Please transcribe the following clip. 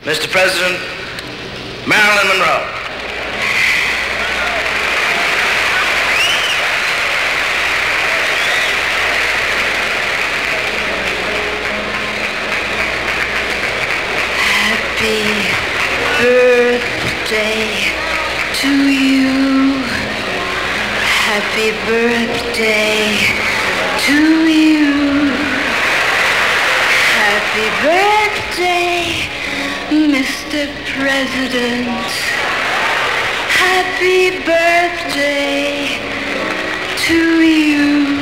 Mr. President, Marilyn Monroe. Happy birthday to you. Happy birthday to you. Happy birthday, Mr. President. Happy birthday to you.